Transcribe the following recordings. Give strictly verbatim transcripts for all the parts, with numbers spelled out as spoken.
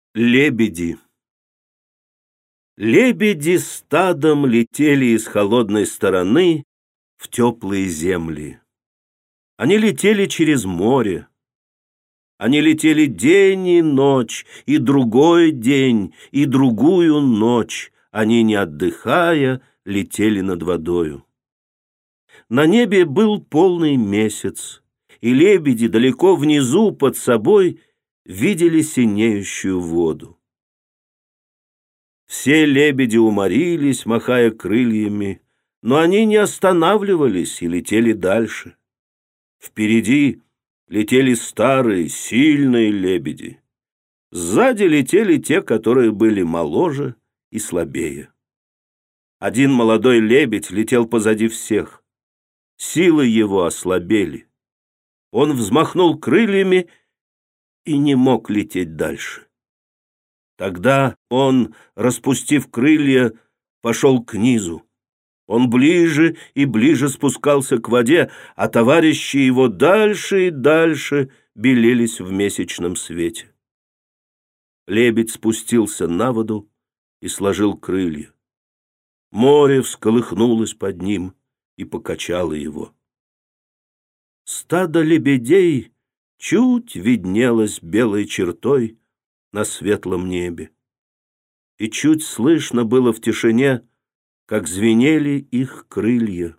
Лебеди. Лебеди стадом летели из холодной стороны в теплые земли. Они летели через море. Они летели день и ночь, и другой день, и другую ночь. Они, не отдыхая, летели над водою. На небе был полный месяц, и лебеди далеко внизу под собой видели синеющую воду. Все лебеди уморились, махая крыльями, но они не останавливались и летели дальше. Впереди летели старые, сильные лебеди. Сзади летели те, которые были моложе и слабее. Один молодой лебедь летел позади всех. Силы его ослабели. Он взмахнул крыльями и не мог лететь дальше. Тогда он, распустив крылья, пошел к низу. Он ближе и ближе спускался к воде, а товарищи его дальше и дальше белелись в месячном свете. Лебедь спустился на воду и сложил крылья. Море всколыхнулось под ним и покачало его. Стадо лебедей чуть виднелось белой чертой на светлом небе, и чуть слышно было в тишине, как звенели их крылья.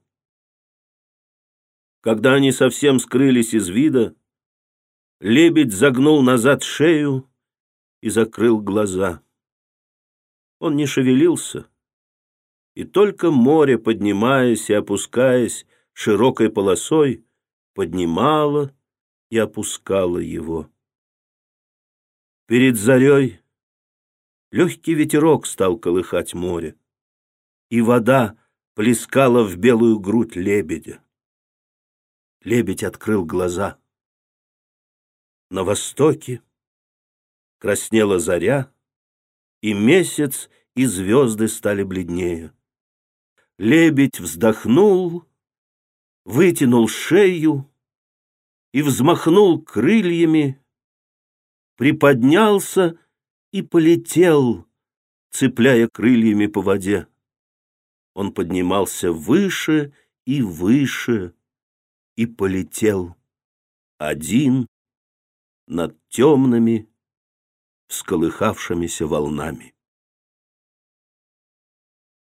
Когда они совсем скрылись из вида, лебедь загнул назад шею и закрыл глаза. Он не шевелился, и только море, поднимаясь и опускаясь широкой полосой, поднимало и опускало его. Перед зарей легкий ветерок стал колыхать море, и вода плескала в белую грудь лебедя. Лебедь открыл глаза. На востоке краснела заря, и месяц и звезды стали бледнее. Лебедь вздохнул, вытянул шею и взмахнул крыльями, приподнялся и полетел, цепляя крыльями по воде. Он поднимался выше и выше и полетел один над темными, всколыхавшимися волнами.